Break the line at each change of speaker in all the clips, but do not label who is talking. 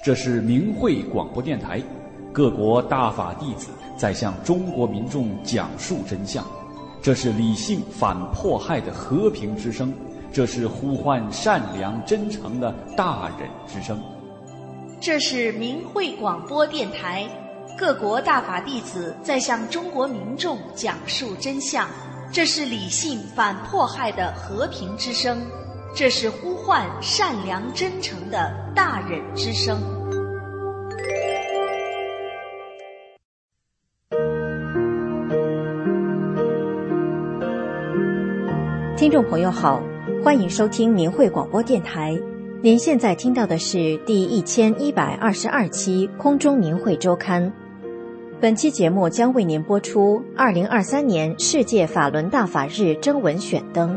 这是明慧广播电台，各国大法弟子在向中国民众讲述真相。这是理性反迫害的和平之声，这是呼唤善良真诚的大忍之声。
这是明慧广播电台，各国大法弟子在向中国民众讲述真相。这是理性反迫害的和平之声，这是呼唤善良真诚的大忍之声。
听众朋友好，欢迎收听明慧广播电台。您现在听到的是第1122期空中明慧周刊。本期节目将为您播出2023年世界法轮大法日征文选灯。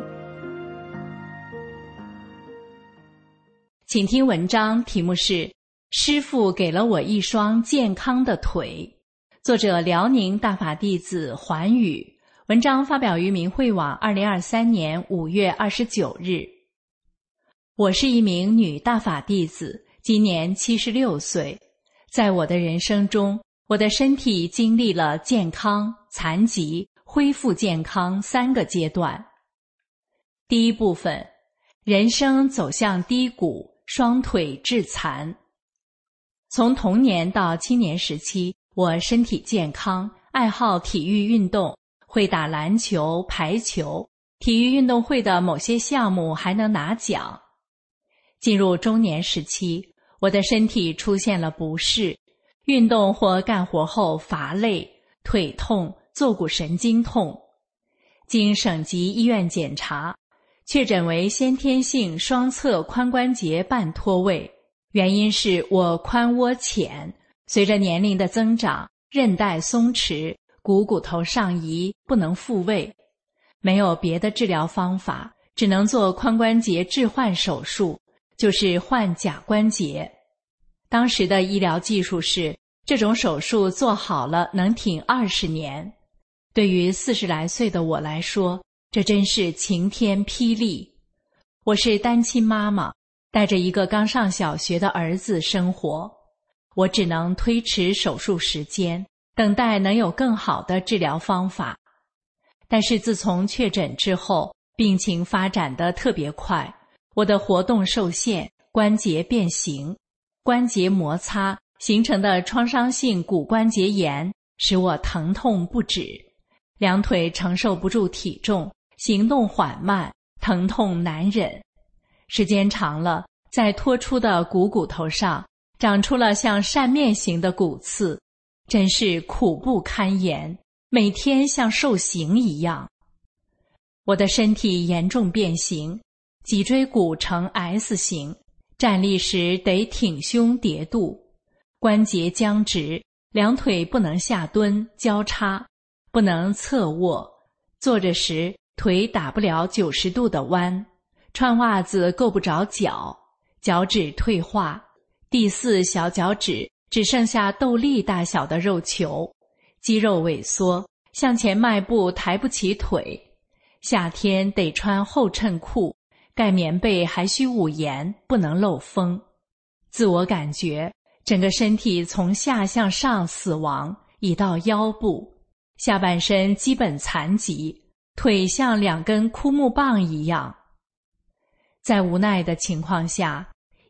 请听文章，题目是师父给了我一双健康的腿，作者辽宁大法弟子环宇。文章发表于明慧网2023年5月29日。我是一名女大法弟子，今年76岁。在我的人生中，我的身体经历了健康、残疾、恢复健康3个阶段。第一部分，人生走向低谷，双腿致残。从童年到青年时期，我身体健康，爱好体育运动，会打篮球、排球，体育运动会的某些项目还能拿奖。进入中年时期，我的身体出现了不适，运动或干活后乏累、腿痛、坐骨神经痛。经省级医院检查，确诊为先天性双侧髋关节半脱位，原因是我髋窝浅，随着年龄的增长，韧带松弛，骨头上移，不能复位。没有别的治疗方法，只能做髋关节置换手术，就是换假关节。当时的医疗技术是，这种手术做好了能挺20年。对于40来岁的我来说，这真是晴天霹雳。我是单亲妈妈，带着一个刚上小学的儿子生活，我只能推迟手术时间，等待能有更好的治疗方法。但是自从确诊之后，病情发展得特别快，我的活动受限，关节变形，关节摩擦形成的创伤性骨关节炎使我疼痛不止，两腿承受不住体重，行动缓慢，疼痛难忍。时间长了，在脱出的骨头上长出了像扇面形的骨刺，真是苦不堪言，每天像受刑一样。我的身体严重变形，脊椎骨呈 S 型，站立时得挺胸叠肚，关节僵直，两腿不能下蹲交叉，不能侧卧，坐着时腿打不了90度的弯，穿袜子够不着脚，脚趾退化，第4小脚趾只剩下豆粒大小的肉球，肌肉萎缩，向前迈步抬不起腿，夏天得穿厚衬裤，盖棉被还需捂严，不能漏风。自我感觉整个身体从下向上死亡，已到腰部，下半身基本残疾，腿像2根枯木棒一样。在无奈的情况下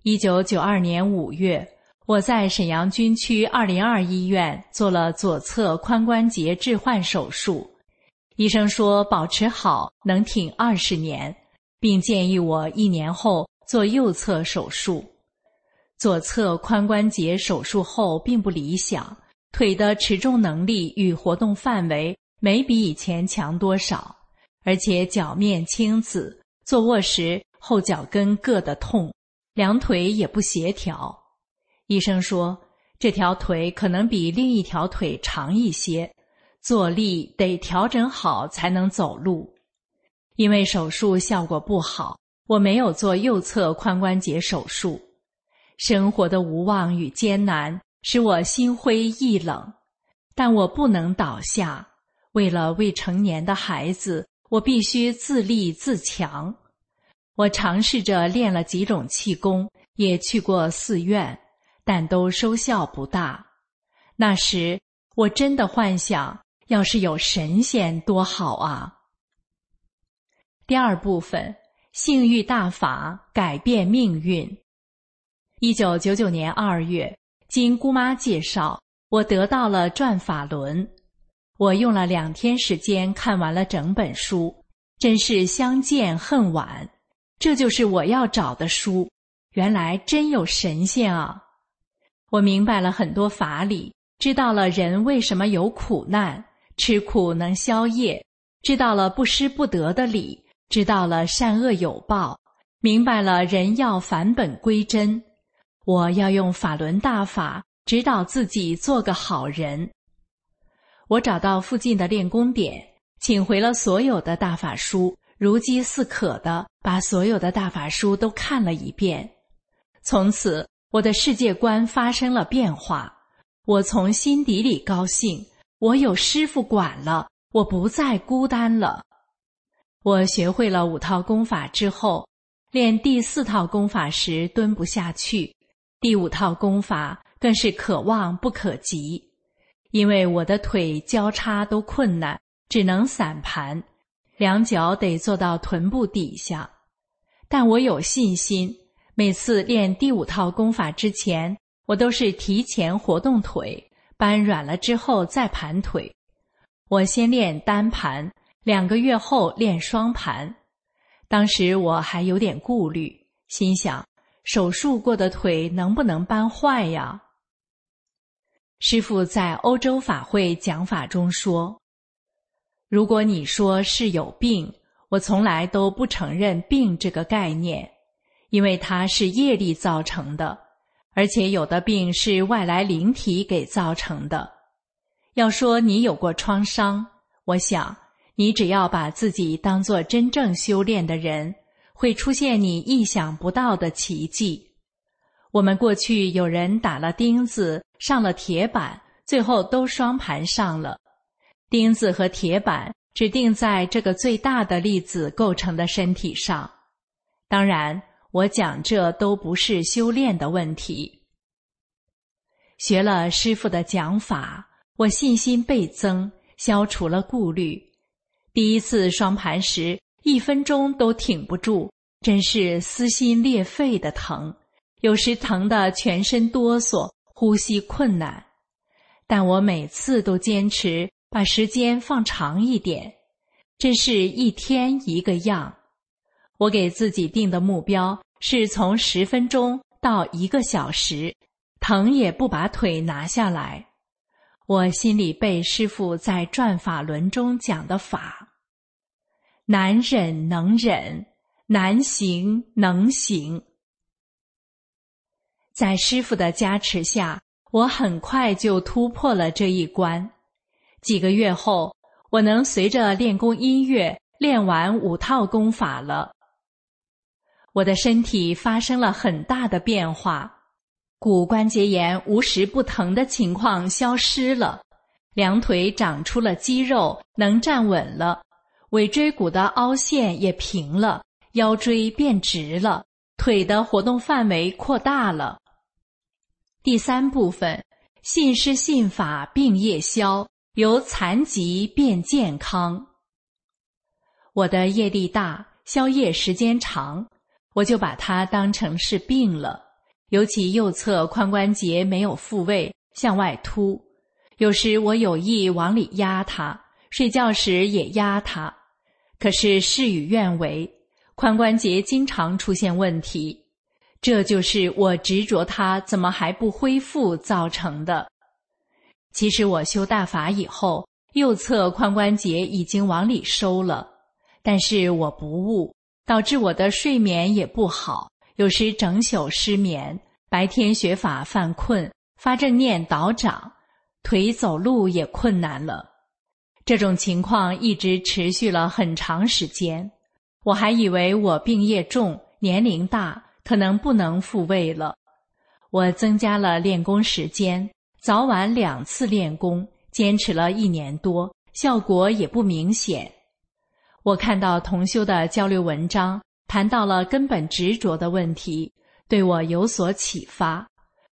，1992年5月，我在沈阳军区202医院做了左侧髋关节置换手术，医生说保持好能挺20年，并建议我1年后做右侧手术。左侧髋关节手术后并不理想，腿的持重能力与活动范围没比以前强多少，而且脚面青紫，坐卧时后脚跟硌得痛，两腿也不协调。医生说，这条腿可能比另一条腿长一些，坐立得调整好才能走路。因为手术效果不好，我没有做右侧髋关节手术。生活的无望与艰难使我心灰意冷，但我不能倒下。为了未成年的孩子，我必须自立自强。我尝试着练了几种气功，也去过寺院， 但都收效不大。那时我真的幻想，要是有神仙多好啊！第二部分，性欲大法改变命运。1999年2月，经姑妈介绍，我得到了转法轮。我用了2天时间看完了整本书，真是相见恨晚。这就是我要找的书，原来真有神仙啊！我明白了很多法理，知道了人为什么有苦难，吃苦能消业，知道了不失不得的理，知道了善恶有报，明白了人要返本归真。我要用法轮大法指导自己做个好人。我找到附近的练功点，请回了所有的大法书，如饥似渴的把所有的大法书都看了一遍。从此我的世界观发生了变化，我从心底里高兴，我有师父管了，我不再孤单了。我学会了5套功法之后，练第4套功法时蹲不下去，第5套功法更是可望不可及，因为我的腿交叉都困难，只能散盘，2脚得做到臀部底下。但我有信心，每次练第5套功法之前，我都是提前活动腿，搬软了之后再盘腿。我先练单盘，2个月后练双盘。当时我还有点顾虑，心想手术过的腿能不能搬坏呀？师父在欧洲法会讲法中说，如果你说是有病，我从来都不承认病这个概念，因为它是业力造成的，而且有的病是外来灵体给造成的。要说你有过创伤，我想你只要把自己当作真正修炼的人，会出现你意想不到的奇迹。我们过去有人打了钉子，上了铁板，最后都双盘上了。钉子和铁板只定在这个最大的粒子构成的身体上。当然，我讲这都不是修炼的问题。学了师父的讲法，我信心倍增，消除了顾虑。第1次双盘时，1分钟都挺不住，真是撕心裂肺的疼，有时疼得全身哆嗦，呼吸困难。但我每次都坚持把时间放长一点，真是1天1个样。我给自己定的目标是从10分钟到1个小时，疼也不把腿拿下来。我心里背师父在转法轮中讲的法，难忍能忍，难行能行。在师父的加持下，我很快就突破了这一关。几个月后，我能随着练功音乐练完5套功法了。我的身体发生了很大的变化，骨关节炎无时不疼的情况消失了，两腿长出了肌肉，能站稳了，尾椎骨的凹陷也平了，腰椎变直了，腿的活动范围扩大了。第3部分，信师信法病业消，由残疾变健康。我的业力大，消业时间长，我就把它当成是病了，尤其右侧髋关节没有复位，向外凸，有时我有意往里压它，睡觉时也压它，可是事与愿违，髋关节经常出现问题，这就是我执着它怎么还不恢复造成的。其实我修大法以后，右侧髋关节已经往里收了，但是我不悟，导致我的睡眠也不好，有时整宿失眠，白天学法犯困，发正念倒掌，腿走路也困难了。这种情况一直持续了很长时间，我还以为我病业重，年龄大，可能不能复位了。我增加了练功时间，早晚2次练功，坚持了1年多，效果也不明显。我看到同修的交流文章，谈到了根本执着的问题，对我有所启发。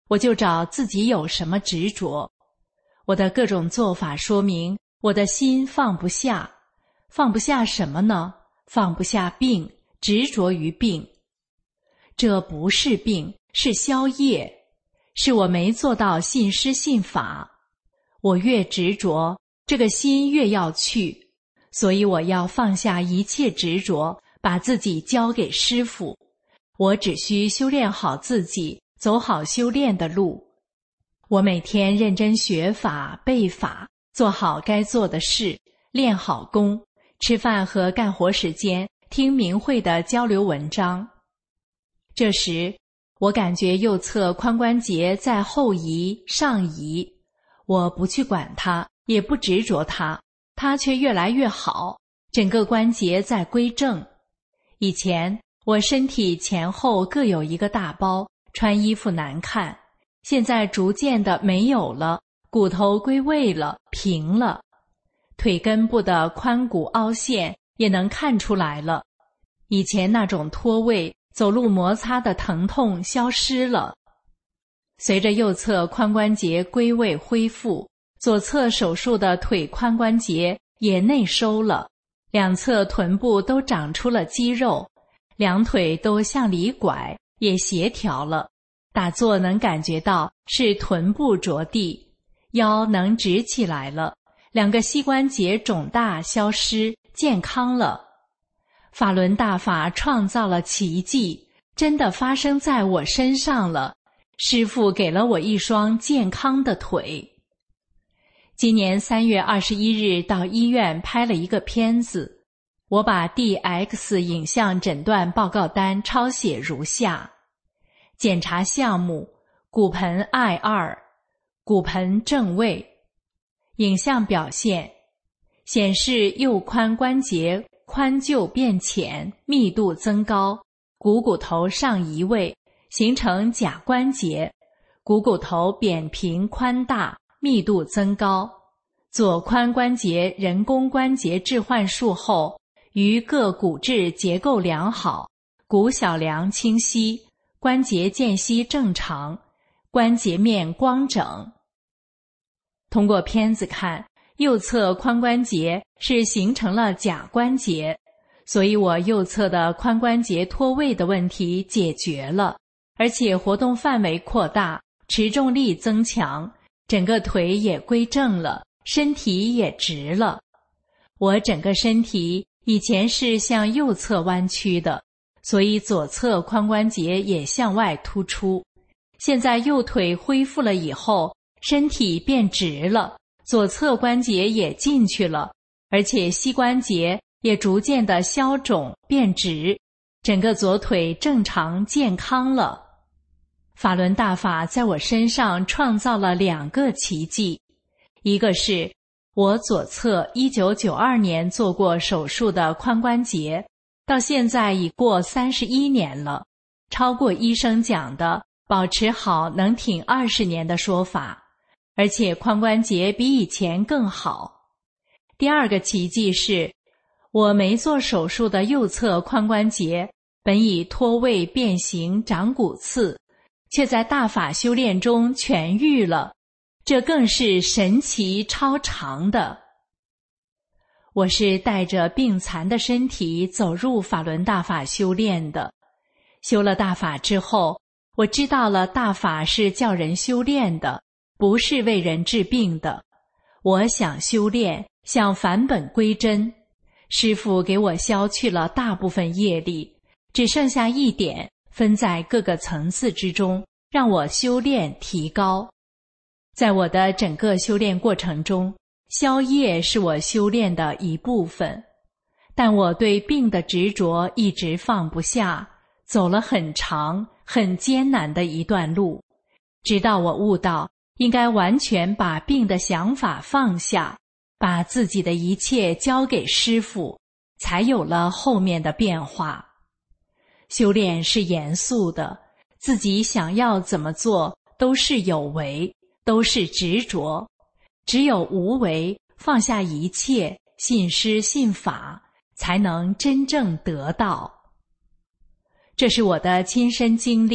我就找自己有什么执着。我的各种做法说明我的心放不下。放不下什么呢？放不下病，执着于病。这不是病，是消业，是我没做到信师信法。我越执着，这个心越要去，所以我要放下一切执着，把自己交给师父。我只需修炼好自己，走好修炼的路。我每天认真学法、背法，做好该做的事，练好功，吃饭和干活时间听明慧的交流文章。这时我感觉右侧髋关节在后移、上移，我不去管它，也不执着它，它却越来越好，整个关节在归正。以前我身体前后各有一个大包，穿衣服难看，现在逐渐的没有了，骨头归位了，平了。腿根部的髋骨凹陷也能看出来了，以前那种脱位、走路摩擦的疼痛消失了。随着右侧髋关节归位恢复，左侧手术的腿髋关节也内收了，两侧臀部都长出了肌肉，两腿都向里拐，也协调了。打坐能感觉到是臀部着地，腰能直起来了，两个膝关节肿大消失，健康了。法轮大法创造了奇迹，真的发生在我身上了。师父给了我一双健康的腿。今年3月21日到医院拍了一个片子，我把 DX 影像诊断报告单抄写如下：检查项目：骨盆 I2， 骨盆正位。影像表现显示右髋关节髋臼变浅，密度增高，股骨头上移位，形成假关节，股骨头扁平宽大，密度增高。左髋关节人工关节置换术后，于各骨质结构良好，骨小梁清晰，关节间隙正常，关节面光整。通过片子看，右侧髋关节是形成了假关节，所以我右侧的髋关节脱位的问题解决了，而且活动范围扩大，持重力增强，整个腿也归正了，身体也直了。我整个身体以前是向右侧弯曲的，所以左侧髋关节也向外突出。现在右腿恢复了以后，身体变直了，左侧关节也进去了，而且膝关节也逐渐的消肿变直，整个左腿正常健康了。法轮大法在我身上创造了2个奇迹，一个是我左侧1992年做过手术的髋关节，到现在已过31年了，超过医生讲的保持好能挺20年的说法，而且髋关节比以前更好。第2个奇迹是，我没做手术的右侧髋关节本已脱位变形长骨刺，却在大法修炼中痊愈了，这更是神奇超常的。我是带着病残的身体走入法轮大法修炼的，修了大法之后，我知道了大法是叫人修炼的，不是为人治病的。我想修炼，想返本归真，师父给我消去了大部分业力，只剩下一点，分在各个层次之中，让我修炼提高。在我的整个修炼过程中，消业是我修炼的一部分，但我对病的执着一直放不下，走了很长很艰难的一段路，直到我悟到应该完全把病的想法放下，把自己的一切交给师父，才有了后面的变化。修炼是严肃的，自己想要怎么做都是有为，都是执着，只有无为，放下一切，信师信法，才能真正得到。这是我的亲身经历，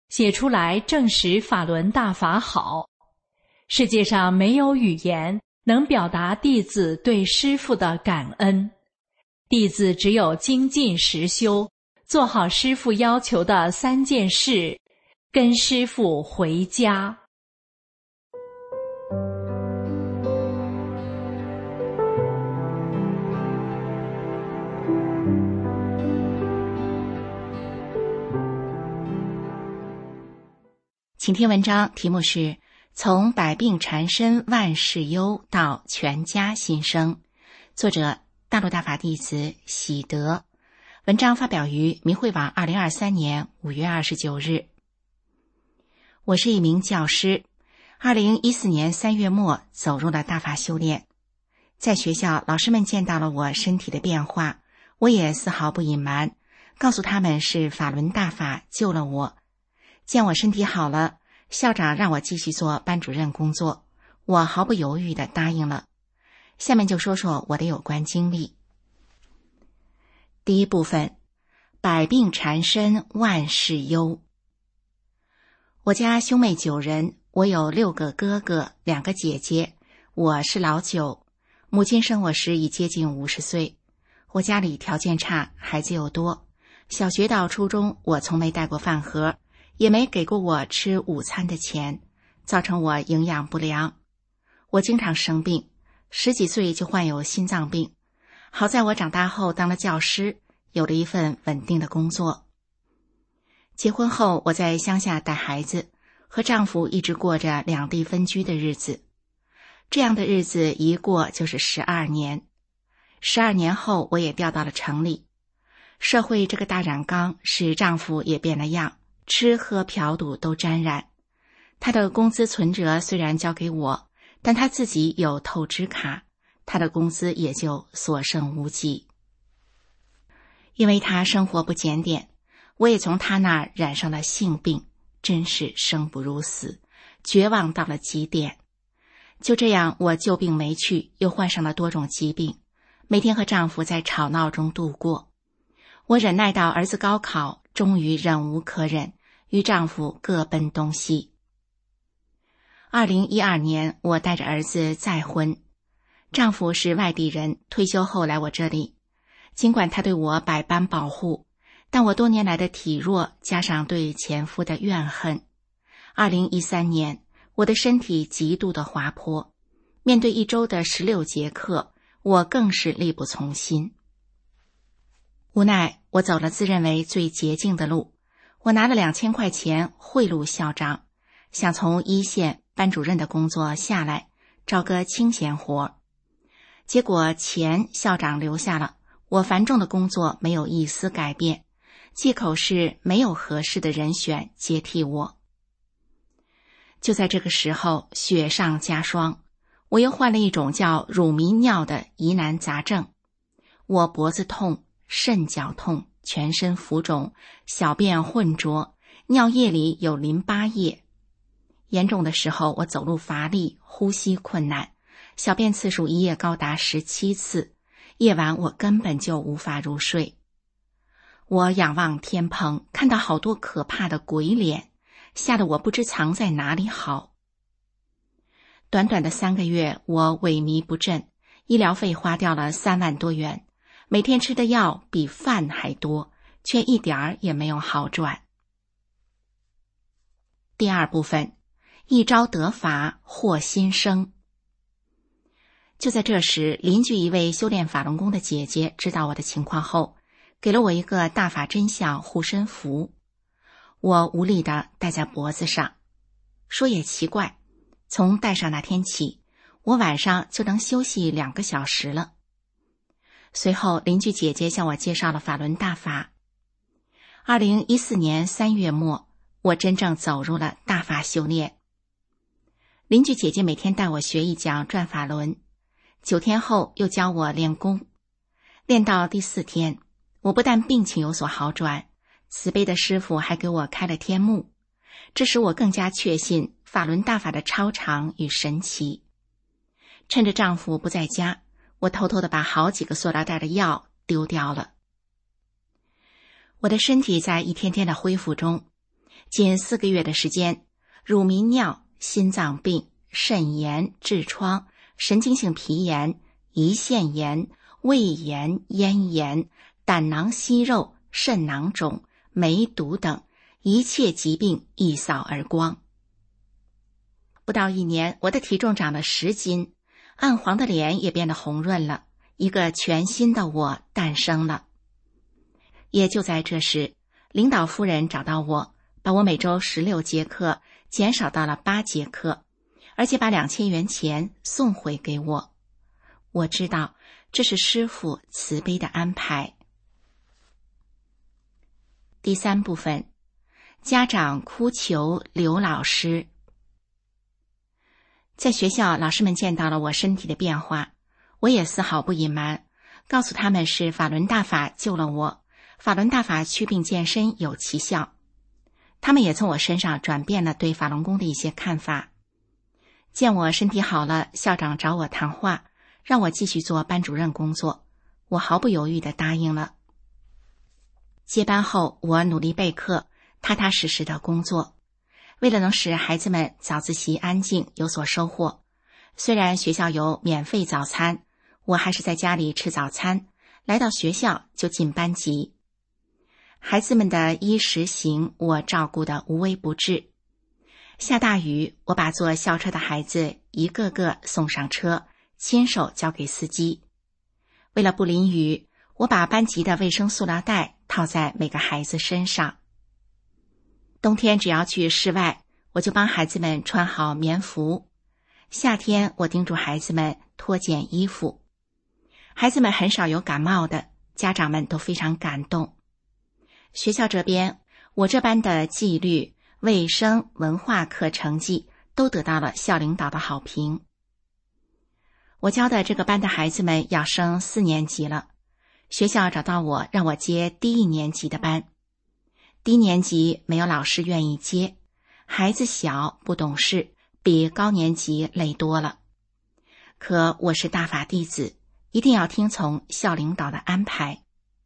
写出来证实法轮大法好。世界上没有语言能表达弟子对师父的感恩，弟子只有精进实修，做好师父要求的3件事，跟师父回家。
请听文章，题目是从百病缠身万事忧到全家新生，作者大陆大法弟子喜德，文章发表于明慧网2023年5月29日。我是一名教师，2014年3月末走入了大法修炼。在学校，老师们见到了我身体的变化，我也丝毫不隐瞒，告诉他们是法轮大法救了我。见我身体好了，校长让我继续做班主任工作，我毫不犹豫地答应了。下面就说说我的有关经历。第一部分，百病缠身万事忧。我家兄妹9人，我有6个哥哥2个姐姐，我是老9。母亲生我时已接近50岁。我家里条件差，孩子又多，小学到初中我从没带过饭盒，也没给过我吃午餐的钱，造成我营养不良。我经常生病，10几岁就患有心脏病。好在我长大后当了教师，有了一份稳定的工作。结婚后，我在乡下带孩子，和丈夫一直过着2地分居的日子。这样的日子一过就是12年。12年后，我也调到了城里。社会这个大染缸使丈夫也变了样，吃喝嫖赌都沾染。他的工资存折虽然交给我，但他自己有透支卡，他的工资也就所剩无几。因为他生活不检点，我也从他那儿染上了性病，真是生不如死，绝望到了极点。就这样，我旧病没去，又患上了多种疾病，每天和丈夫在吵闹中度过。我忍耐到儿子高考，终于忍无可忍，与丈夫各奔东西。2012年，我带着儿子再婚。丈夫是外地人，退休后来我这里。尽管他对我百般保护，但我多年来的体弱加上对前夫的怨恨，2013年我的身体极度的滑坡，面对1周的16节课，我更是力不从心。无奈我走了自认为最捷径的路，我拿了2000块钱贿赂校长，想从一线班主任的工作下来，找个清闲活。结果钱校长留下了，我繁重的工作没有一丝改变，借口是没有合适的人选接替我。就在这个时候，雪上加霜，我又患了一种叫乳糜尿的疑难杂症。我脖子痛，肾绞痛，全身浮肿，小便浑浊，尿液里有淋巴液。严重的时候，我走路乏力，呼吸困难，小便次数一夜高达17次，夜晚我根本就无法入睡。我仰望天棚，看到好多可怕的鬼脸，吓得我不知藏在哪里好。短短的3个月，我萎靡不振，医疗费花掉了3万多元，每天吃的药比饭还多，却一点儿也没有好转。第二部分，一朝得法获新生。就在这时，邻居一位修炼法轮功的姐姐知道我的情况后，给了我一个大法真相护身符，我无力地戴在脖子上。说也奇怪，从戴上那天起，我晚上就能休息2个小时了。随后邻居姐姐向我介绍了法轮大法。2014年3月末，我真正走入了大法修炼。邻居姐姐每天带我学一讲转法轮，9天后又教我练功。练到第4天，我不但病情有所好转，慈悲的师父还给我开了天目，这使我更加确信法轮大法的超常与神奇。趁着丈夫不在家，我偷偷地把好几个塑料袋的药丢掉了。我的身体在一天天的恢复中， 仅4个月的时间，乳糜尿、心脏病、肾炎、痔疮、神经性皮炎、胰腺炎、胃炎、咽炎、胆囊息肉、肾囊肿、梅毒等一切疾病一扫而光。不到1年，我的体重长了10斤，暗黄的脸也变得红润了，一个全新的我诞生了。也就在这时，领导夫人找到我，把我每周16节课减少到了8节课，而且把2000元钱送回给我。我知道这是师父慈悲的安排。第3部分，家长哭求刘老师。在学校，老师们见到了我身体的变化，我也丝毫不隐瞒，告诉他们是法轮大法救了我，法轮大法祛病健身有奇效。他们也从我身上转变了对法轮功的一些看法。见我身体好了，校长找我谈话，让我继续做班主任工作，我毫不犹豫地答应了。接班后，我努力备课，踏踏实实的工作。为了能使孩子们早自习安静有所收获，虽然学校有免费早餐，我还是在家里吃早餐，来到学校就进班级。孩子们的衣食行我照顾得无微不至。下大雨，我把坐校车的孩子一个个送上车，亲手交给司机。为了不淋雨，我把班级的卫生塑料袋套在每个孩子身上。冬天只要去室外，我就帮孩子们穿好棉服。夏天我叮嘱孩子们脱减衣服。孩子们很少有感冒的，家长们都非常感动。学校这边，我这班的纪律、卫生、文化课成绩都得到了校领导的好评。我教的这个班的孩子们要升4年级了，学校找到我，让我接低1年级的班。低年级没有老师愿意接，孩子小不懂事，比高年级累多了。可我是大法弟子，一定要听从校领导的安排。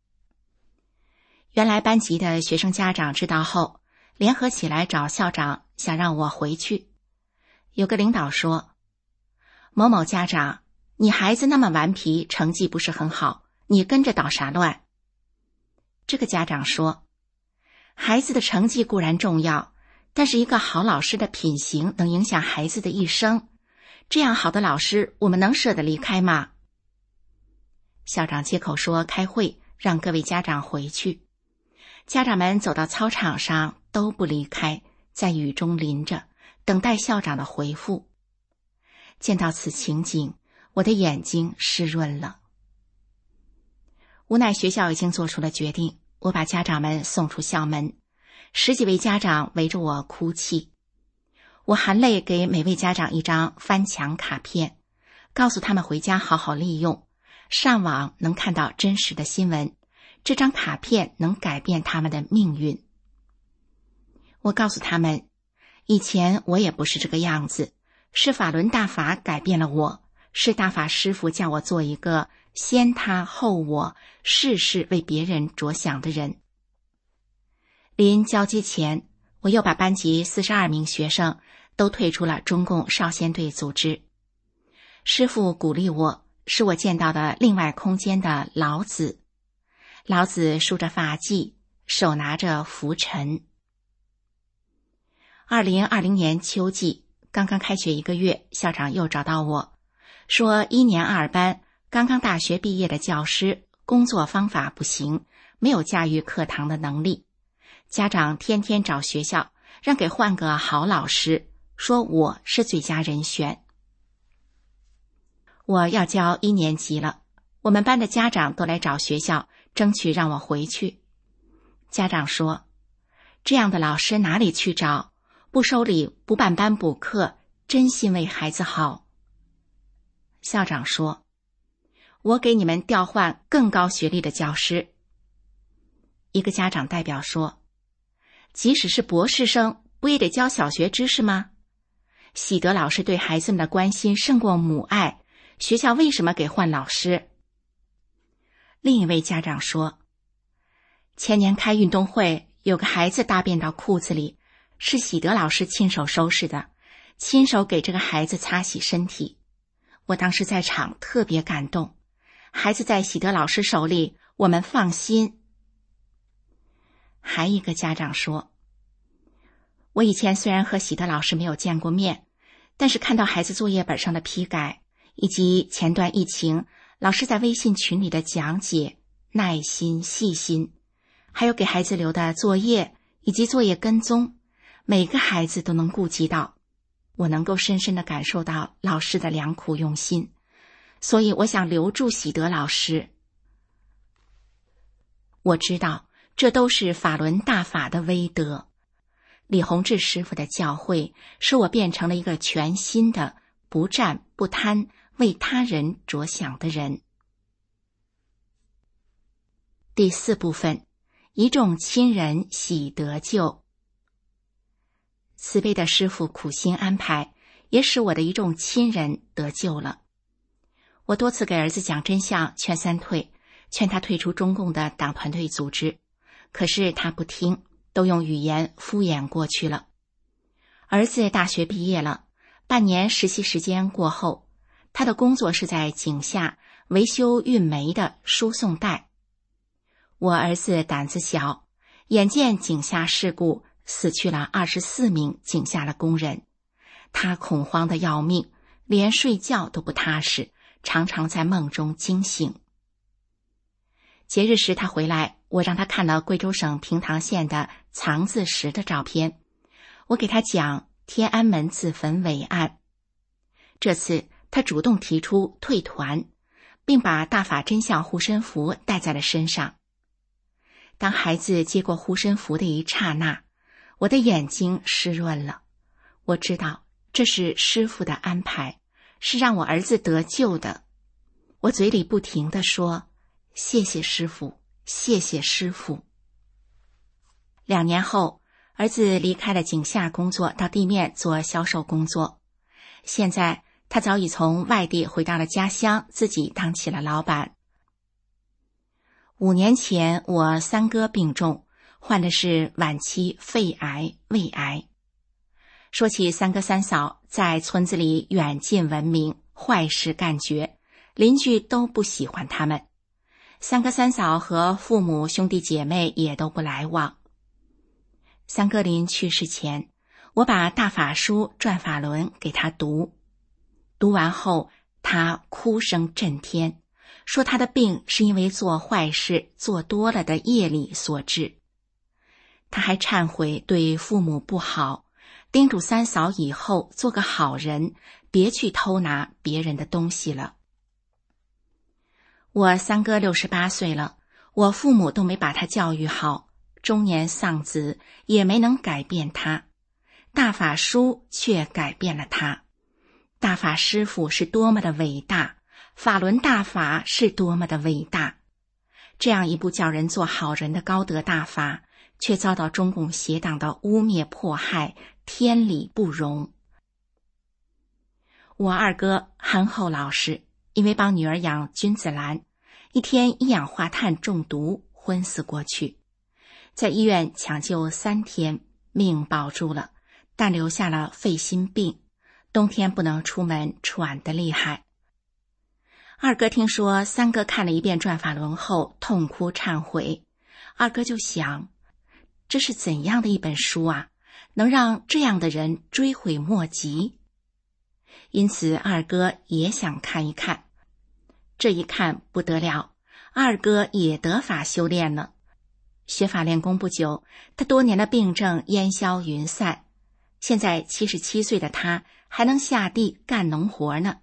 原来班级的学生家长知道后，联合起来找校长，想让我回去。有个领导说：某某家长，你孩子那么顽皮，成绩不是很好，你跟着捣啥乱？这个家长说：孩子的成绩固然重要，但是一个好老师的品行能影响孩子的一生，这样好的老师，我们能舍得离开吗？校长接口说开会，让各位家长回去。家长们走到操场上都不离开，在雨中淋着，等待校长的回复。见到此情景，我的眼睛湿润了。无奈学校已经做出了决定，我把家长们送出校门，10几位家长围着我哭泣。我含泪给每位家长一张翻墙卡片，告诉他们回家好好利用，上网能看到真实的新闻，这张卡片能改变他们的命运。我告诉他们，以前我也不是这个样子，是法轮大法改变了我，是大法师父叫我做一个先他后我，事事为别人着想的人。临交接前，我又把班级42名学生都退出了中共少先队组织。师父鼓励我，是我见到的另外空间的老子。老子梳着发髻，手拿着拂尘。2020年秋季，刚刚开学1个月，校长又找到我，说1年2班刚刚大学毕业的教师工作方法不行，没有驾驭课堂的能力，家长天天找学校，让给换个好老师，说我是最佳人选。我要教1年级了，我们班的家长都来找学校，争取让我回去。家长说，这样的老师哪里去找？不收礼，不办班补课，真心为孩子好。校长说，我给你们调换更高学历的教师。一个家长代表说，即使是博士生，不也得教小学知识吗？喜德老师对孩子们的关心胜过母爱，学校为什么给换老师？另一位家长说，前年开运动会，有个孩子大便到裤子里， 是喜德老师亲手收拾的，亲手给这个孩子擦洗身体。我当时在场，特别感动。孩子在喜德老师手里，我们放心。还一个家长说，我以前虽然和喜德老师没有见过面，但是看到孩子作业本上的批改，以及前段疫情老师在微信群里的讲解，耐心细心，还有给孩子留的作业以及作业跟踪，每个孩子都能顾及到。我能够深深地感受到老师的良苦用心，所以我想留住喜德老师。我知道这都是法轮大法的威德。李洪志师傅的教诲使我变成了一个全新的不占不贪为他人着想的人。第4部分，一众亲人喜得救。慈悲的师父苦心安排，也使我的一众亲人得救了。我多次给儿子讲真相，劝三退，劝他退出中共的党团队组织，可是他不听，都用语言敷衍过去了。儿子大学毕业了，半年实习时间过后，他的工作是在井下维修运煤的输送带。我儿子胆子小，眼见井下事故死去了24名井下的工人，他恐慌得要命，连睡觉都不踏实，常常在梦中惊醒。节日时他回来，我让他看了贵州省平塘县的藏字石的照片，我给他讲天安门自焚伟案。这次他主动提出退团，并把大法真相护身符带在了身上。当孩子接过护身符的一刹那，我的眼睛湿润了。我知道这是师父的安排，是让我儿子得救的。我嘴里不停地说，谢谢师父，谢谢师父。2年后，儿子离开了井下工作，到地面做销售工作。现在他早已从外地回到了家乡，自己当起了老板。5年前，我三哥病重，患的是晚期肺癌、胃癌。说起三哥三嫂，在村子里远近闻名，坏事干绝，邻居都不喜欢他们。三哥三嫂和父母兄弟姐妹也都不来往。三哥临去世前，我把大法书转法轮给他读，读完后他哭声震天，说他的病是因为做坏事做多了的业力所致。他还忏悔对父母不好，叮嘱三嫂以后做个好人，别去偷拿别人的东西了。我三哥68岁了，我父母都没把他教育好，中年丧子也没能改变他，大法书却改变了他。大法师父是多么的伟大，法轮大法是多么的伟大。这样一部叫人做好人的高德大法，却遭到中共邪党的污蔑迫害，天理不容。我二哥憨厚老实，因为帮女儿养君子兰，一天一氧化碳中毒昏死过去，在医院抢救3天，命保住了，但留下了肺心病，冬天不能出门，喘得厉害。二哥听说三哥看了一遍转法轮后痛哭忏悔，二哥就想，这是怎样的一本书啊，能让这样的人追悔莫及？因此二哥也想看一看。这一看不得了，二哥也得法修炼了。学法练功不久，他多年的病症烟消云散，现在77岁的他还能下地干农活呢。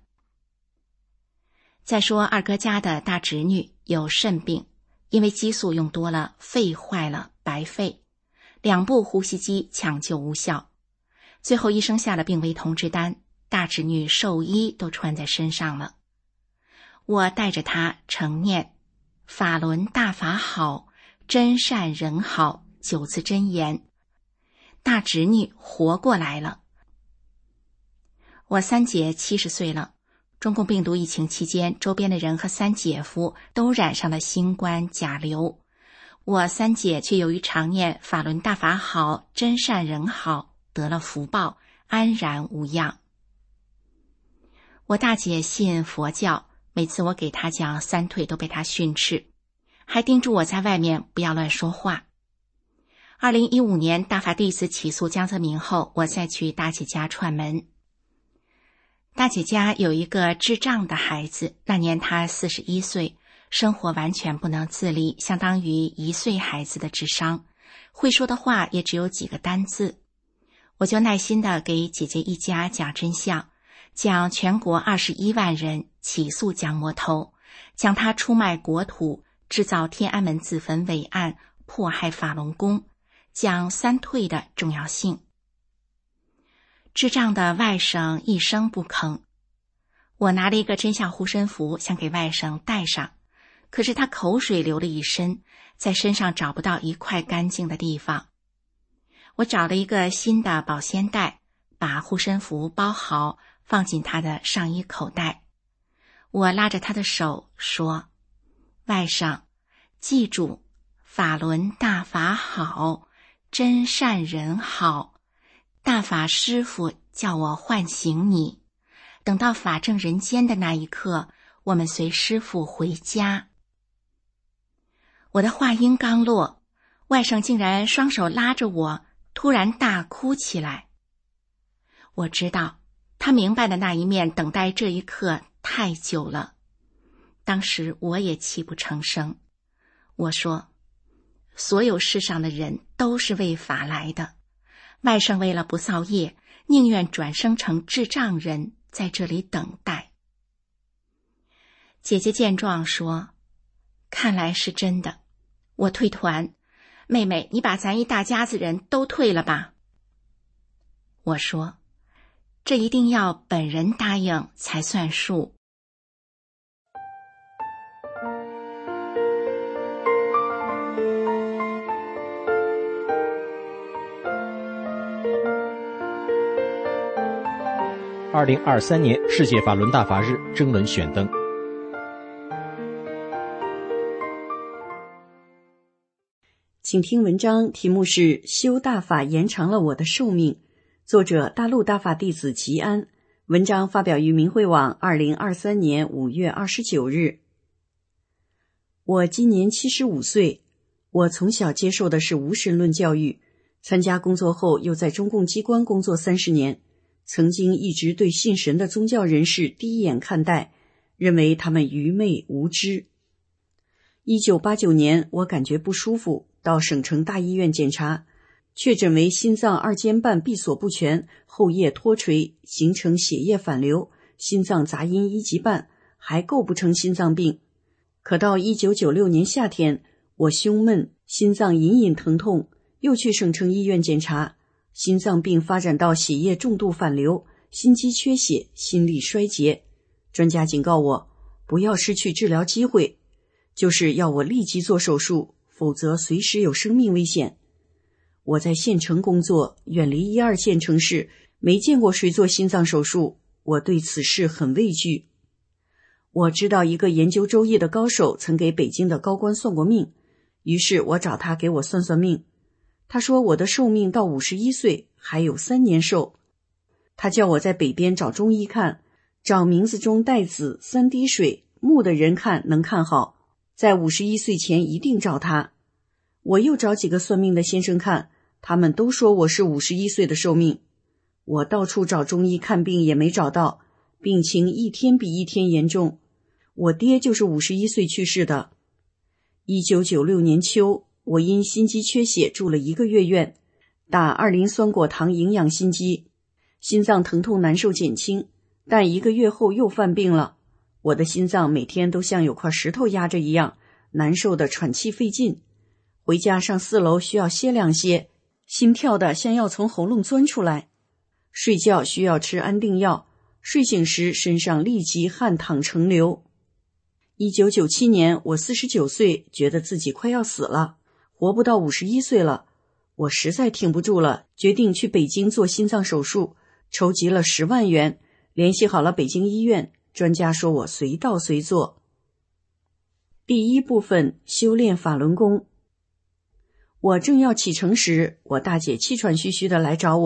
再说二哥家的大侄女有肾病，因为激素用多了，肺坏了，白肺，2部呼吸机抢救无效，最后医生下了病危通知单，大侄女寿衣都穿在身上了。我带着他承念法轮大法好，真善人好9字真言，大侄女活过来了。我三姐70岁了，中共病毒疫情期间，周边的人和三姐夫都染上了新冠甲流，我三姐却由于常念法轮大法好，真善人好， 得了福报，安然无恙。我大姐信佛教，每次我给她讲三退都被她训斥，还叮嘱我在外面不要乱说话。2015年大法弟子起诉江泽民后，我再去大姐家串门。大姐家有一个智障的孩子，那年他41岁，生活完全不能自理，相当于1岁孩子的智商，会说的话也只有几个单字。我就耐心地给姐姐一家讲真相，讲全国21万人起诉蒋魔头，讲他出卖国土，制造天安门自焚伪案，迫害法轮功，讲三退的重要性。智障的外甥一声不吭，我拿了一个真相护身符想给外甥戴上，可是他口水流了一身，在身上找不到一块干净的地方。我找了一个新的保鲜袋，把护身符包好，放进他的上衣口袋。我拉着他的手说：外甥，记住，法轮大法好，真善人好，大法师父叫我唤醒你，等到法正人间的那一刻，我们随师父回家。我的话音刚落，外甥竟然双手拉着我，突然大哭起来。我知道他明白的那一面等待这一刻太久了。当时我也泣不成声。我说，所有世上的人都是为法来的，外甥为了不造业，宁愿转生成智障人，在这里等待。姐姐见状说，看来是真的，我退团，妹妹你把咱一大家子人都退了吧。我说，这一定要本人答应才算数。
2023年世界法轮大法日征文选登。
请听文章，题目是修大法延长了我的寿命，作者大陆大法弟子吉安，文章发表于明慧网2023年5月29日。我今年75岁，我从小接受的是无神论教育，参加工作后又在中共机关工作30年，曾经一直对信神的宗教人士低眼看待，认为他们愚昧无知。1989年，我感觉不舒服，到省城大医院检查，确诊为心脏二尖瓣闭锁不全，后叶脱垂，形成血液反流，心脏杂音1级半，还构不成心脏病。可到1996年夏天，我胸闷，心脏隐隐疼痛，又去省城医院检查，心脏病发展到血液重度反流，心肌缺血，心力衰竭。专家警告我不要失去治疗机会，就是要我立即做手术，否则随时有生命危险。我在县城工作，远离1、2线城市，没见过谁做心脏手术，我对此事很畏惧。我知道一个研究周易的高手曾给北京的高官算过命，于是我找他给我算算命。他说我的寿命到51岁，还有3年寿。他叫我在北边找中医看，找名字中带子3滴水木的人看能看好，在51岁前一定找他。我又找几个算命的先生看，他们都说我是51岁的寿命。我到处找中医看病也没找到，病情一天比一天严重。我爹就是51岁去世的。1996年秋，我因心肌缺血住了1个月院，打2磷酸果糖营养心肌，心脏疼痛难受减轻，但1个月后又犯病了。我的心脏每天都像有块石头压着一样，难受的喘气费劲，回家上4楼需要歇2歇，心跳的像要从喉咙钻出来，睡觉需要吃安定药，睡醒时身上立即汗淌成流。1997年，我49岁，觉得自己快要死了，活不到51岁了。我实在挺不住了，决定去北京做心脏手术，筹集了10万元，联系好了北京医院，专家说我随到随做。第一部分，修炼法轮功。我正要启程时，我大姐气喘吁吁的来找我，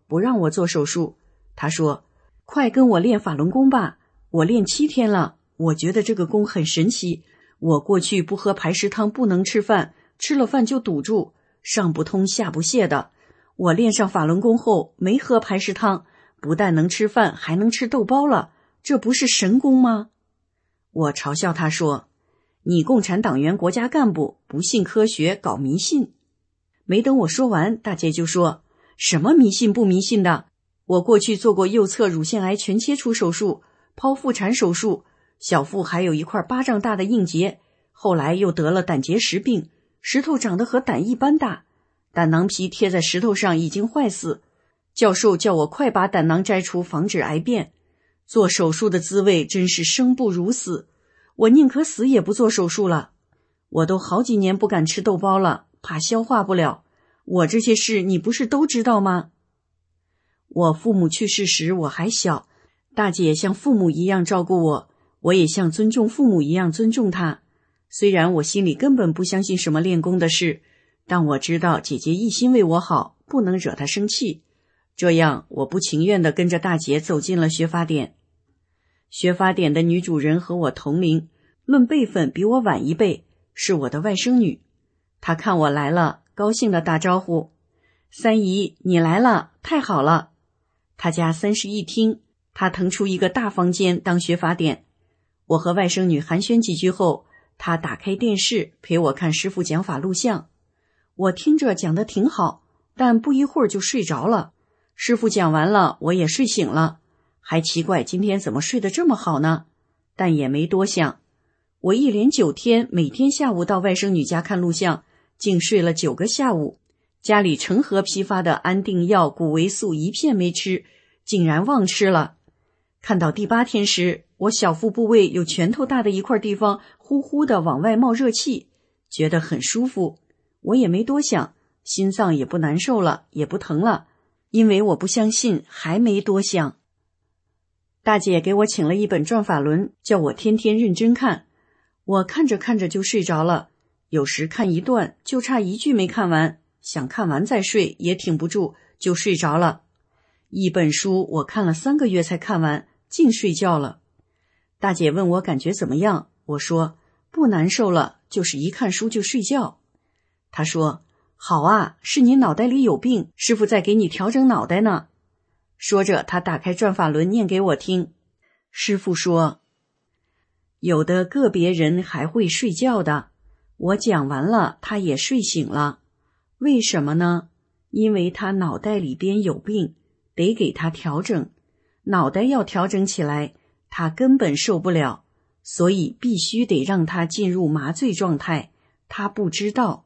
不让我做手术。他说，快跟我练法轮功吧，我练7天了，我觉得这个功很神奇。我过去不喝排石汤，不能吃饭，吃了饭就堵住，上不通下不泻的。我练上法轮功后，没喝排石汤，不但能吃饭，还能吃豆包了，这不是神功吗？我嘲笑他说，你共产党员国家干部，不信科学，搞迷信。没等我说完，大姐就说，什么迷信不迷信的，我过去做过右侧乳腺癌全切除手术，剖腹产手术，小腹还有一块巴掌大的硬结，后来又得了胆结石病，石头长得和胆一般大，胆囊皮贴在石头上已经坏死，教授叫我快把胆囊摘除，防止癌变。做手术的滋味真是生不如死，我宁可死也不做手术了。我都好几年不敢吃豆包了，怕消化不了。我这些事你不是都知道吗？我父母去世时我还小，大姐像父母一样照顾我，我也像尊重父母一样尊重她。虽然我心里根本不相信什么练功的事，但我知道姐姐一心为我好，不能惹她生气。这样我不情愿地跟着大姐走进了学法典。学法典的女主人和我同龄，论辈分比我晚1辈，是我的外甥女。她看我来了，高兴地打招呼，三姨你来了，太好了。她家31厅，她腾出一个大房间当学法典。我和外甥女寒暄几句后，她打开电视陪我看师父讲法录像。我听着讲得挺好，但不一会儿就睡着了。师父讲完了，我也睡醒了，还奇怪今天怎么睡得这么好呢，但也没多想。我一连9天，每天下午到外甥女家看录像，竟睡了9个下午。家里成盒批发的安定药、谷维素一片没吃，竟然忘吃了。看到第8天时，我小腹部位有拳头大的一块地方呼呼的往外冒热气，觉得很舒服。我也没多想，心脏也不难受了，也不疼了，因为我不相信，还没多想。大姐给我请了一本转法轮，叫我天天认真看。我看着看着就睡着了，有时看一段就差1句没看完，想看完再睡也挺不住，就睡着了。一本书我看了3个月才看完，净睡觉了。大姐问我感觉怎么样，我说不难受了，就是一看书就睡觉。她说，好啊，是你脑袋里有病，师父在给你调整脑袋呢。说着她打开转法轮念给我听。师父说，有的个别人还会睡觉的，我讲完了他也睡醒了。为什么呢？因为他脑袋里边有病，得给他调整，脑袋要调整起来，他根本受不了，所以必须得让他进入麻醉状态，他不知道。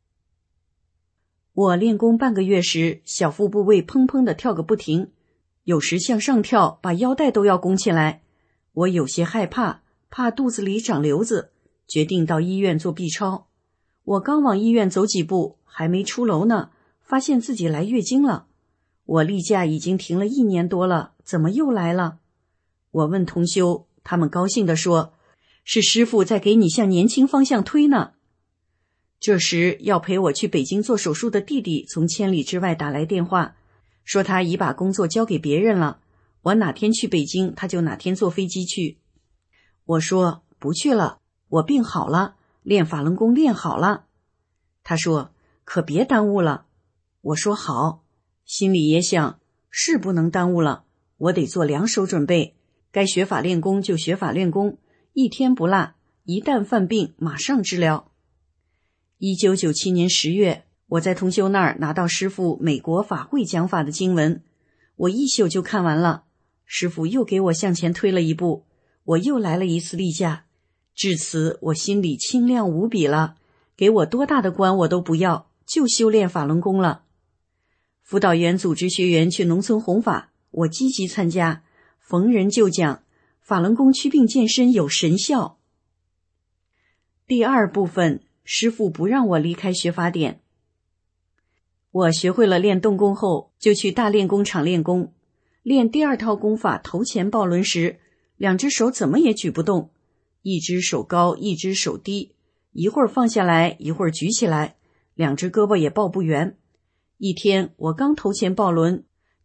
我练功半个月时，小腹部位砰砰地跳个不停，有时向上跳，把腰带都要拱起来。我有些害怕，怕肚子里长瘤子，决定到医院做 B 超。我刚往医院走几步，还没出楼呢，发现自己来月经了。我例假已经停了1年多了，怎么又来了？我问同修，他们高兴地说，是师父在给你向年轻方向推呢。这时要陪我去北京做手术的弟弟从千里之外打来电话，说他已把工作交给别人了，我哪天去北京他就哪天坐飞机去。我说不去了，我病好了，练法轮功练好了。他说可别耽误了。我说好，心里也想是不能耽误了，我得做2手准备，该学法练功就学法练功，一天不落，一旦犯病马上治疗。1997年10月，我在同修那儿拿到师父美国法会讲法的经文，我1宿就看完了。师父又给我向前推了一步，我又来了一次例假。至此我心里清亮无比了，给我多大的官我都不要，就修炼法轮功了。辅导员组织学员去农村弘法，我积极参加，逢人就讲法轮功祛病健身有神效。第2部分，师父不让我离开学法典。我学会了练动功后，就去大练功场练功。练第2套功法头前抱轮时，2只手怎么也举不动，一只手高，一只手低，一会儿放下来，一会儿举起来，2只胳膊也抱不圆。一天我刚头前抱轮，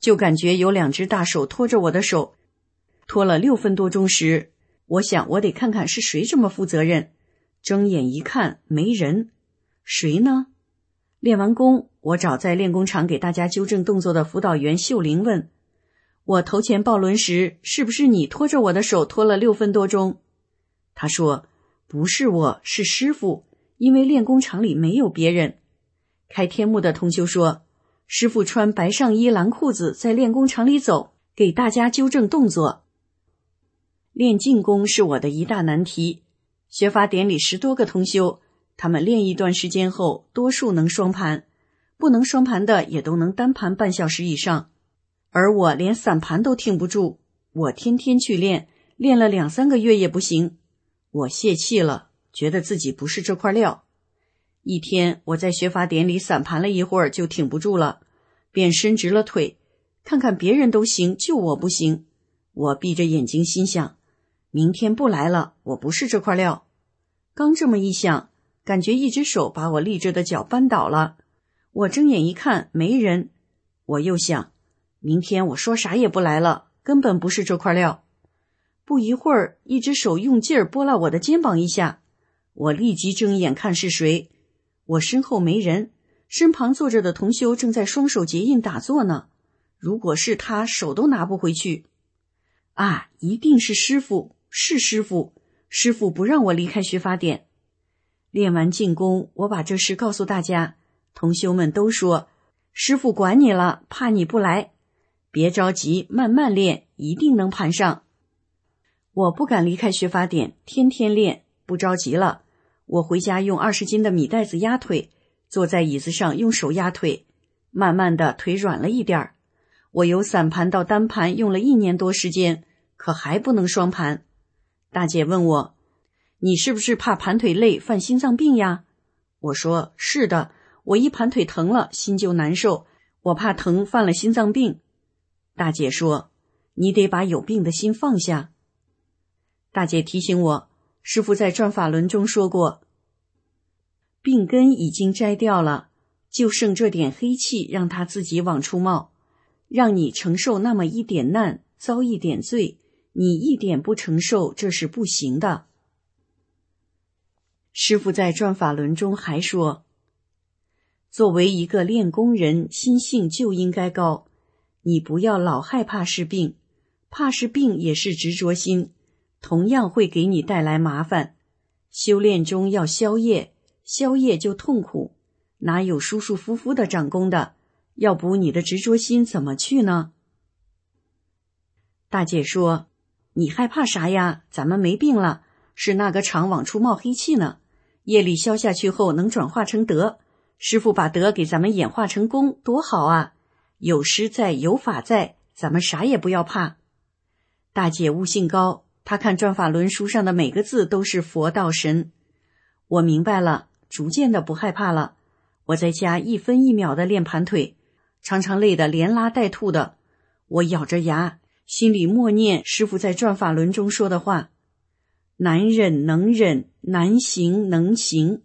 就感觉有2只大手拖着我的手，拖了6分多钟时，我想我得看看是谁这么负责任。睁眼一看，没人。谁呢？练完功，我找在练功场给大家纠正动作的辅导员秀玲问，我头前抱轮时，是不是你拖着我的手拖了6分多钟？他说，不是我，是师傅，因为练功场里没有别人。开天幕的同修说，师傅穿白上衣蓝裤子在练功场里走，给大家纠正动作。练静功是我的一大难题，学法典里10多个同修，他们练一段时间后，多数能双盘，不能双盘的也都能单盘半小时以上，而我连散盘都挺不住。我天天去练，练了2-3个月也不行，我泄气了，觉得自己不是这块料。一天我在学法典里散盘了一会儿就挺不住了，便伸直了腿，看看别人都行，就我不行。我闭着眼睛心想，明天不来了，我不是这块料。刚这么一想，感觉一只手把我立着的脚扳倒了。我睁眼一看，没人。我又想，明天我说啥也不来了，根本不是这块料。不一会儿，一只手用劲儿拨了我的肩膀一下，我立即睁眼看是谁。我身后没人，身旁坐着的同修正在双手结印打坐呢。如果是他，手都拿不回去。啊，一定是师傅，是师傅，师傅不让我离开学法典。练完静功，我把这事告诉大家，同修们都说，师傅管你了，怕你不来。别着急，慢慢练，一定能盘上。我不敢离开学法典，天天练，不着急了。我回家用20斤的米袋子压腿，坐在椅子上用手压腿，慢慢的腿软了一点儿。我由散盘到单盘用了1年多时间，可还不能双盘。大姐问我，你是不是怕盘腿累犯心脏病呀？我说，是的，我一盘腿疼了，心就难受，我怕疼犯了心脏病。大姐说，你得把有病的心放下。大姐提醒我，师父在转法轮中说过，病根已经摘掉了，就剩这点黑气让它自己往出冒，让你承受那么一点难，遭一点罪，你一点不承受，这是不行的。师父在转法轮中还说，作为一个练功人，心性就应该高，你不要老害怕是病，怕是病也是执着心，同样会给你带来麻烦。修炼中要消业，消业就痛苦，哪有舒舒服服的长功的？要不你的执着心怎么去呢？大姐说，你害怕啥呀？咱们没病了，是那个肠往出冒黑气呢。业力消下去后能转化成德，师父把德给咱们演化成功，多好啊！有师在，有法在，咱们啥也不要怕。大姐悟性高，她看转法轮书上的每个字都是佛道神。我明白了，逐渐的不害怕了。我在家1分1秒的练盘腿，常常累得连拉带吐的。我咬着牙，心里默念师父在转法轮中说的话，难忍能忍，难行能行。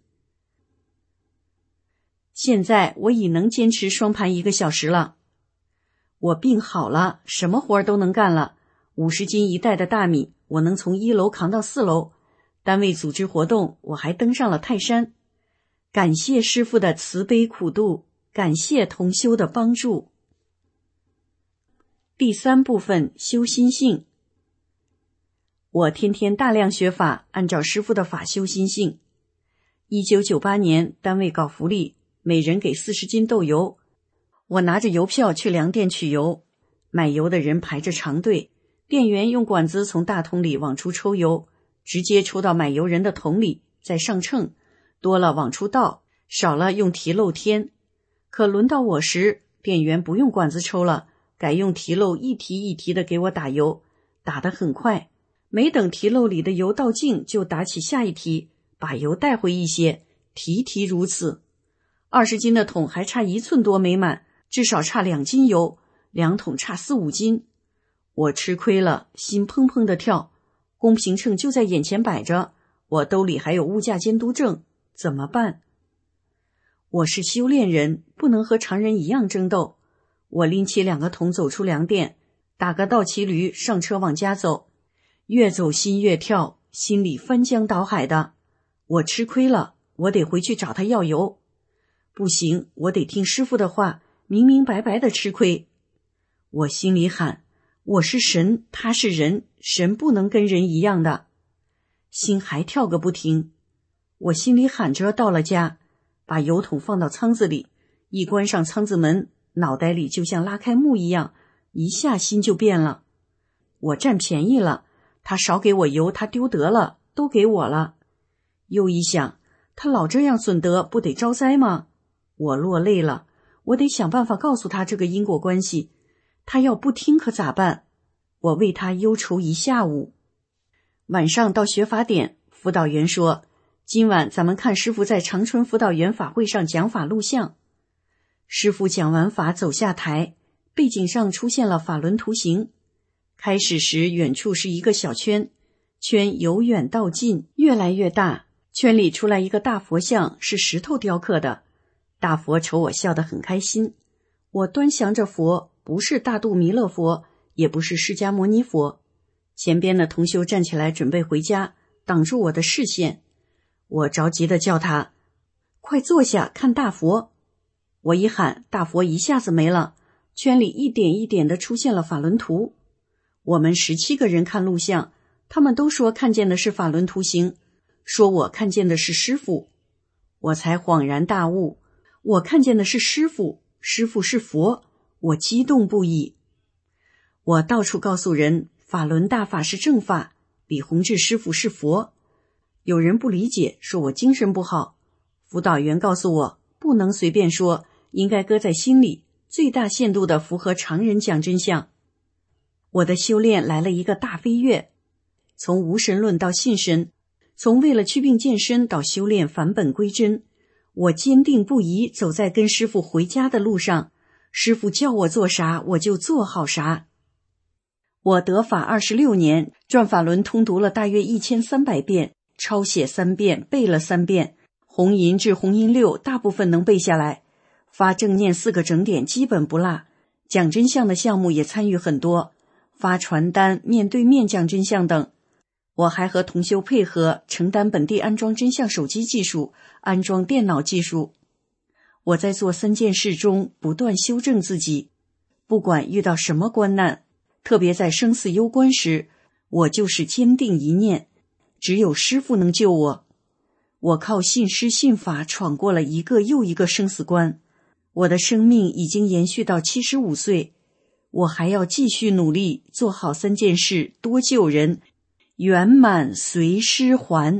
现在我已能坚持双盘1个小时了。我病好了，什么活都能干了。50斤一袋的大米，我能从1楼扛到4楼。单位组织活动，我还登上了泰山。感谢师父的慈悲苦度，感谢同修的帮助。第3部分，修心性。我天天大量学法，按照师父的法修心性。1998年，单位搞福利，每人给40斤豆油。我拿着邮票去粮店取油，买油的人排着长队，店员用管子从大桶里往出抽油，直接抽到买油人的桶里，再上秤，多了往出倒，少了用提漏添。可轮到我时，店员不用管子抽了，改用提漏一提一提的给我打油，打得很快，没等提漏里的油倒尽，就打起下一提，把油带回一些，提提如此。20斤的桶还差1寸多没满，至少差2斤油，2桶差4-5斤。我吃亏了，心砰砰的跳。公平秤就在眼前摆着，我兜里还有物价监督证，怎么办？我是修炼人，不能和常人一样争斗。 我拎起2个桶走出粮店，打个倒骑驴上车往家走，越走心越跳，心里翻江倒海的。我吃亏了，我得回去找他要油。不行，我得听师傅的话，明明白白的吃亏。我心里喊，我是神，他是人，神不能跟人一样的。心还跳个不停。我心里喊着到了家，把油桶放到仓子里，一关上仓子门，脑袋里就像拉开幕一样，一下心就变了。我占便宜了，他少给我油，他丢得了，都给我了。又一想，他老这样损德，不得招灾吗？我落泪了，我得想办法告诉他这个因果关系。他要不听可咋办？我为他忧愁一下午。晚上到学法点，辅导员说，今晚咱们看师傅在长春辅导员法会上讲法录像。师傅讲完法走下台，背景上出现了法轮图形。开始时远处是一个小圈，圈由远到近越来越大，圈里出来一个大佛像，是石头雕刻的。大佛瞅我笑得很开心。我端详着佛，不是大肚弥勒佛，也不是释迦牟尼佛。前边的同修站起来准备回家，挡住我的视线。我着急地叫他，快坐下看大佛。我一喊，大佛一下子没了，圈里一点一点地出现了法轮图。我们17个人看录像，他们都说看见的是法轮图形，说我看见的是师父。我才恍然大悟，我看见的是师父，师父是佛，我激动不已。我到处告诉人，法轮大法是正法，李洪志师父是佛。有人不理解，说我精神不好。辅导员告诉我，不能随便说，应该搁在心里，最大限度地符合常人讲真相。我的修炼来了一个大飞跃，从无神论到信神，从为了祛病健身到修炼返本归真。我坚定不移走在跟师父回家的路上，师父叫我做啥我就做好啥。我得法26年，转法轮通读了大约1300遍，抄写3遍，背了3遍，红银至红银6大部分能背下来，发正念4个整点基本不落，讲真相的项目也参与很多，发传单、面对面讲真相等。我还和同修配合，承担本地安装真相手机技术，安装电脑技术。我在做3件事中不断修正自己，不管遇到什么关难，特别在生死攸关时，我就是坚定一念，只有师父能救我。我靠信师信法闯过了一个又一个生死关，我的生命已经延续到75岁，我还要继续努力，做好3件事，多救人，圆满随师还。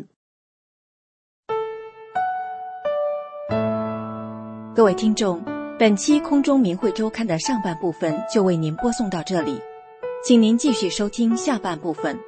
各位听众，本期空中明慧周刊的上半部分就为您播送到这里，请您继续收听下半部分。